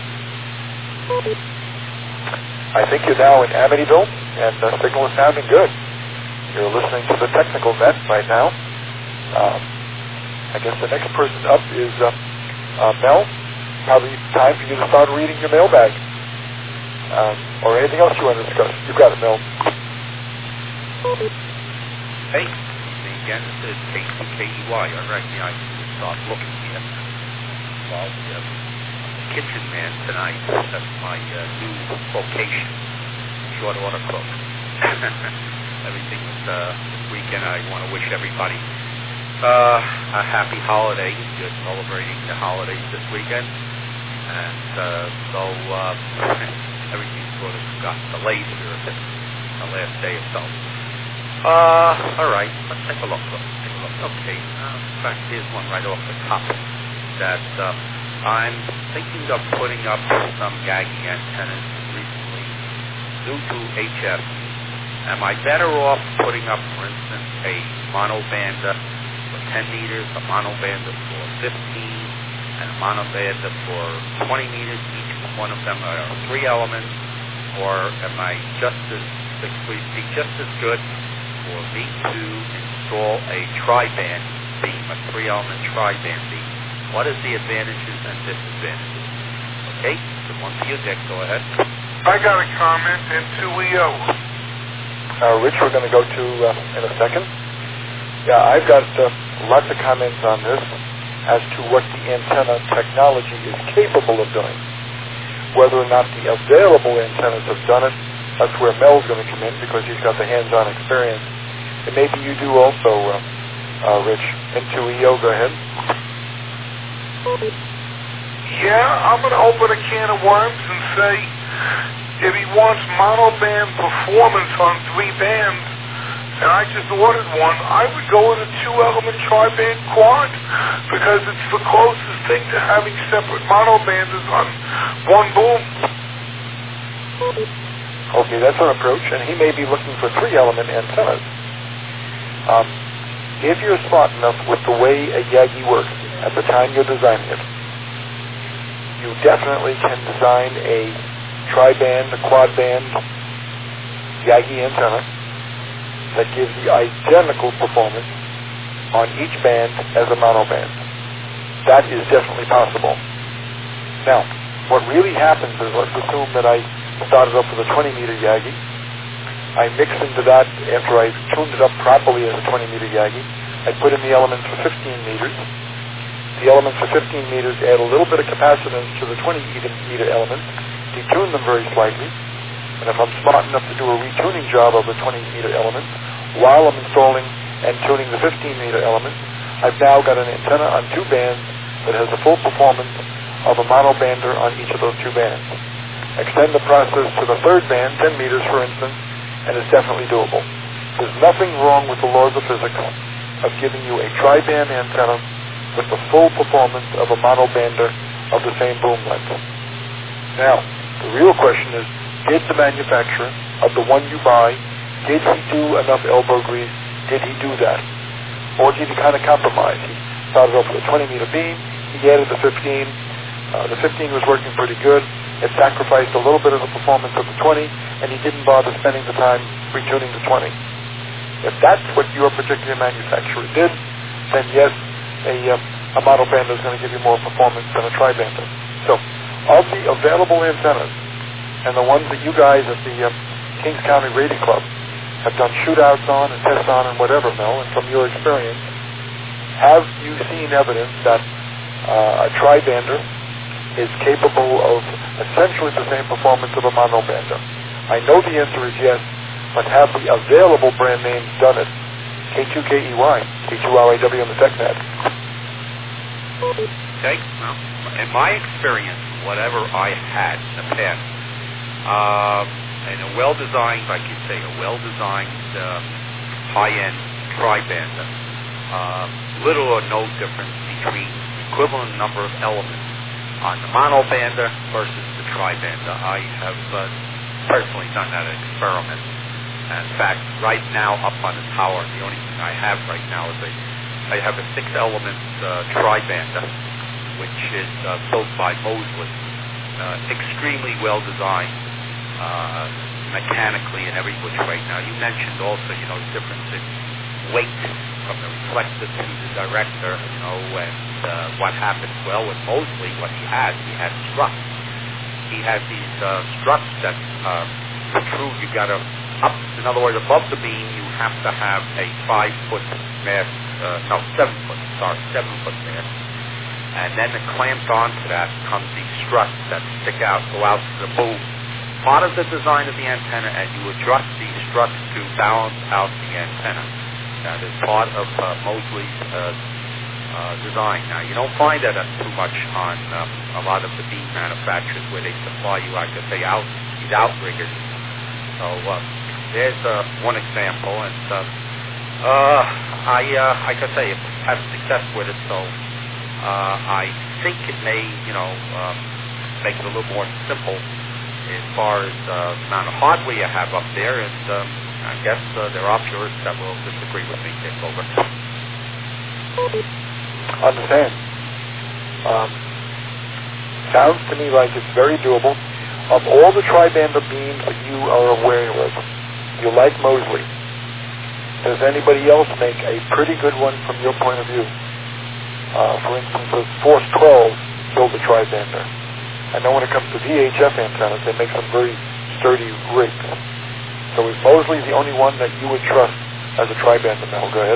I think you're now in Amityville, and the signal is sounding good. You're listening to the technical net right now. I guess the next person up is Mel. Probably time for you to start reading your mailbag. Or anything else you want to discuss. You've got it, Mel. Hey, me again. This is KCKEY. I reckon I should start looking here. Well, kitchen man tonight. That's my new vocation. Short order cook. Everything's this weekend. I want to wish everybody a happy holiday. You're celebrating the holidays this weekend, and so everything sort of got delayed here the last day or so. All right, let's take a look. Okay, in fact, here's one right off the top that I'm thinking of putting up some gagging antennas recently due to HF. Am I better off putting up, for instance, a monobanda for 10 meters, a monobanda for 15, and a monobanda for 20 meters? Each one of them are 3 elements, or am I would it be just as good for me to install a tri-band beam, a 3-element tri-band beam? What is the advantages and disadvantages? Okay, the one for you, Dick. Go ahead. I got a comment in 2EO. Rich, we're going to go to in a second. Yeah, I've got lots of comments on this as to what the antenna technology is capable of doing. Whether or not the available antennas have done it, that's where Mel's going to come in because he's got the hands-on experience. And maybe you do also, Rich. In 2EO, go ahead. Yeah, I'm going to open a can of worms and say if he wants monoband performance on 3 bands, and I just ordered one, I would go with a 2-element tri-band quad because it's the closest thing to having separate monobanders on one boom. Okay, that's an approach, and he may be looking for 3-element antennas. If you're smart enough with the way a Yagi works at the time you're designing it, you definitely can design a tri-band, a quad-band Yagi antenna that gives the identical performance on each band as a monoband. That is definitely possible. Now, what really happens is, let's assume that I started up with a 20-meter Yagi. I mixed into that after I tuned it up properly as a 20-meter Yagi. I put in the elements for 15 meters. The elements for 15 meters add a little bit of capacitance to the 20-meter elements, detune them very slightly, and if I'm smart enough to do a retuning job of the 20-meter elements while I'm installing and tuning the 15-meter elements, I've now got an antenna on 2 bands that has the full performance of a monobander on each of those 2 bands. Extend the process to the 3rd band, 10 meters for instance, and it's definitely doable. There's nothing wrong with the laws of physics of giving you a tri-band antenna with the full performance of a monobander of the same boom length. Now, the real question is, did the manufacturer of the one you buy, did he do enough elbow grease? Did he do that? Or did he kind of compromise? He started off with a 20-meter beam, he added the 15. The 15 was working pretty good. It sacrificed a little bit of the performance of the 20, and he didn't bother spending the time retuning the 20. If that's what your particular manufacturer did, then yes, a monobander is going to give you more performance than a tri-bander. So, of the available antennas, and the ones that you guys at the Kings County Radio Club have done shootouts on and tests on and whatever, Mel, and from your experience, have you seen evidence that a tri-bander is capable of essentially the same performance of a monobander? I know the answer is yes, but have the available brand names done it? K2KEY, K2RAW on the TechNet. Okay, well, in my experience, whatever I had in the past, and a well-designed, like you say, a well-designed high-end tri-bander, little or no difference between equivalent number of elements on the monobander versus the tri-bander. I have personally done that experiment. And in fact, right now up on the tower, the only thing I have right now is I have a 6-element tri-bander, which is built by Mosley. Extremely well-designed, mechanically in every which way. Now, you mentioned also, the difference in weight from the reflector to the director, and what happens. Well, with Mosley, what he had struts. He has these struts that protrude. You got to in other words, above the beam, you have to have a 7-foot mast, 7-foot mast. And then clamped onto that comes these struts that go out to the boom. Part of the design of the antenna, and you adjust these struts to balance out the antenna. That is part of Mosley's design. Now, you don't find that too much on a lot of the beam manufacturers where they supply you, like I say, these outriggers. So there's one example, and I can say I've had success with it, so I think it may, make it a little more simple as far as the amount of hardware you have up there, and I guess there are purists that will disagree with me. Take over. Understand. Sounds to me like it's very doable. Of all the tri-bander beams that you are aware of, you like Mosley. Does anybody else make a pretty good one from your point of view? For instance, the Force 12 build a tri-bander. I know when it comes to VHF antennas, they make some very sturdy rigs. So is Mosley the only one that you would trust as a tri-bander? Mel, go ahead.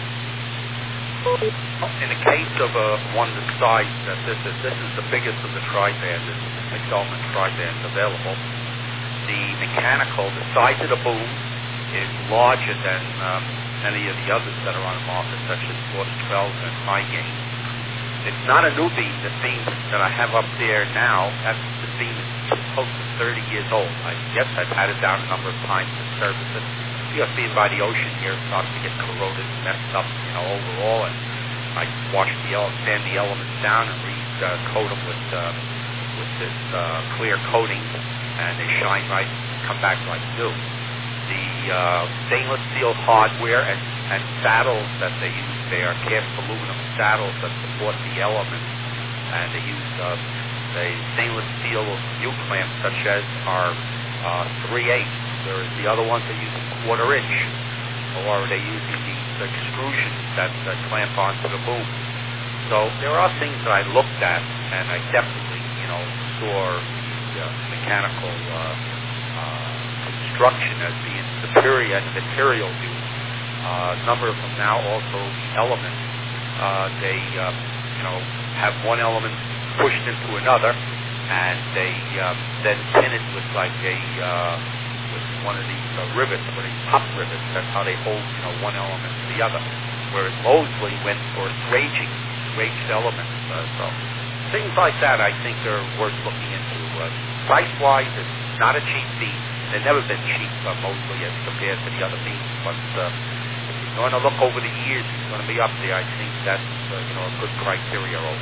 In the case of one that decides that this is the biggest of the tri-banders, the 6-element tri-bands available, the size of the boom is larger than any of the others that are on the market, such as Force 12 and High Gain. It's not a new beam. The beam that I have up there now, the beam is close to 30 years old. I guess I've had it down a number of times to service it. because being by the ocean here, it starts to get corroded and messed up, overall. And I sand the elements down and coat them with this clear coating, and they shine right, come back like new. The stainless steel hardware and saddles that they use there, cast aluminum saddles that support the elements, and they use the stainless steel U clamps such as are 3/8. Whereas the other ones are using 1/4 inch, or they're using these extrusions that clamp onto the boom. So there are things that I looked at, and I definitely, saw the mechanical construction as being superior in the material used. A number of them now also elements. They, have one element pushed into another, and they then pin it with with one of these rivets, or these pop rivets. That's how they hold, one element to the other. Whereas Mosley went for raged elements. So things like that, I think, are worth looking into. Price-wise, it's not a cheap beam. They've never been cheap, Mosley, as compared to the other beams. But if you're going to look over the years, it's going to be up there. I think that's a good criteria over.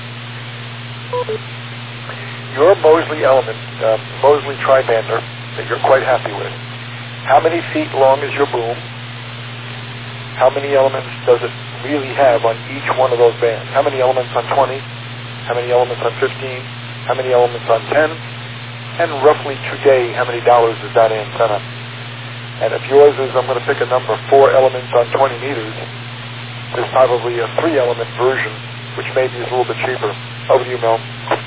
Your Mosley element, Mosley Tribander, that you're quite happy with, how many feet long is your boom? How many elements does it really have on each one of those bands? How many elements on 20? How many elements on 15? How many elements on 10? And roughly today, how many dollars is that antenna? And if yours is, I'm going to pick a number, 4 elements on 20 meters, there's probably a 3-element version, which maybe is a little bit cheaper. Over to you, Mel.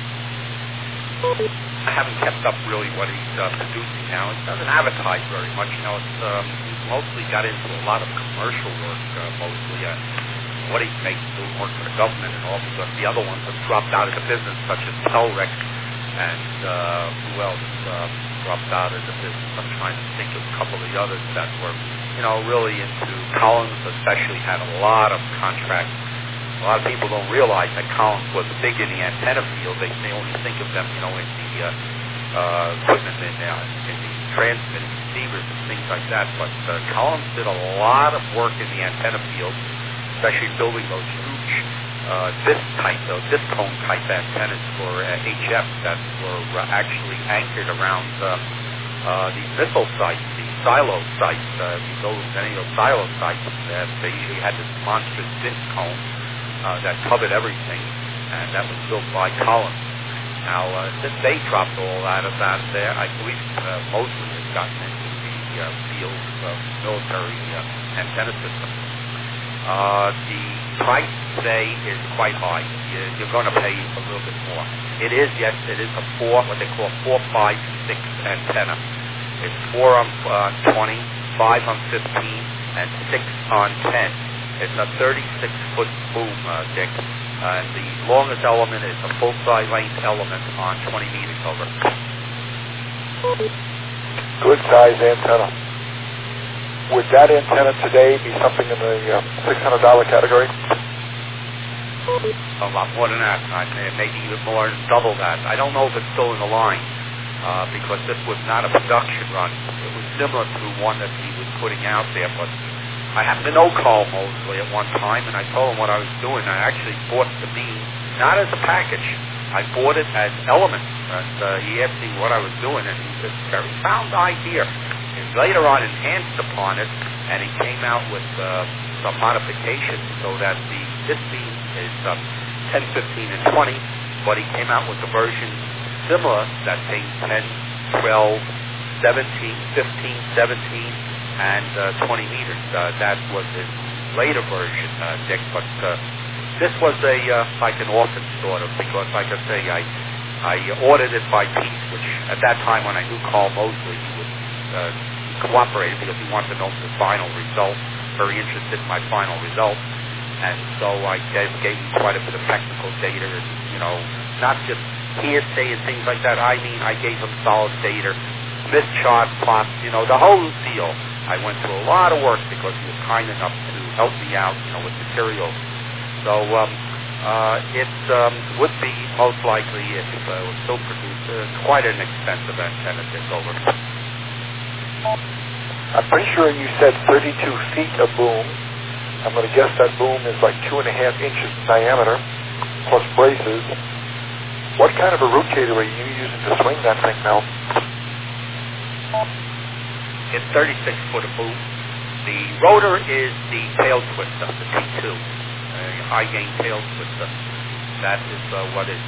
I haven't kept up really what he's producing now. It doesn't advertise very much. He's mostly got into a lot of commercial work, mostly. What he's making doing work for the government and all, because the other ones have dropped out of the business, such as Telrex, and who else dropped out of the business? I'm trying to think of a couple of the others that were, really into Collins, especially had a lot of contracts. A lot of people don't realize that Collins was big in the antenna field. They only think of them, in the equipment in the transmitting receivers and things like that. But Collins did a lot of work in the antenna field, especially building those huge disc cone type antennas for HF that were actually anchored around these missile sites, these silo sites. You go to any of those silo sites, they usually had this monstrous disc cone that covered everything, and that was built by Collins. Now, since they dropped all out of that there, I believe Mosley has gotten into the field of military antenna systems. The price today is quite high. You're going to pay a little bit more. It is a what they call 4, 5, 6 antenna. It's 4 on 20, 5 on 15, and 6 on 10. It's a 36-foot boom, Dick. And the longest element is a full-size length element on 20 meters over. Good size antenna. Would that antenna today be something in the $600 category? A lot more than that. Maybe even more than double that. I don't know if it's still in the line because this was not a production run. It was similar to one that he was putting out there, but I happened to know Carl Mosley at one time, and I told him what I was doing. I actually bought the beam, not as a package. I bought it as elements. And he asked me what I was doing, and he said, very sound idea. And later on enhanced upon it, and he came out with some modifications so that this beam is 10, 15, and 20, but he came out with a version similar that takes 10, 12, 17, 15, 17, and 20 meters. That was his later version, Dick, but this was like an orphan sort of, because like I say, I ordered it by piece, which at that time when I knew Carl Mosley, he would cooperate because he wanted to know the final result, very interested in my final result, and so I gave him quite a bit of technical data, and, not just hearsay and things like that. I mean, I gave him solid data, missed chart plots, the whole deal. I went through a lot of work because he was kind enough to help me out, with materials. So it would be most likely, if it was still produced, quite an expensive antenna to go over. I'm pretty sure you said 32 feet of boom. I'm going to guess that boom is like 2.5 inches in diameter, plus braces. What kind of a rotator are you using to swing that thing, Mel? It's 36 foot of boom. The rotor is the tail twister, the T2, high gain tail twister. That is what is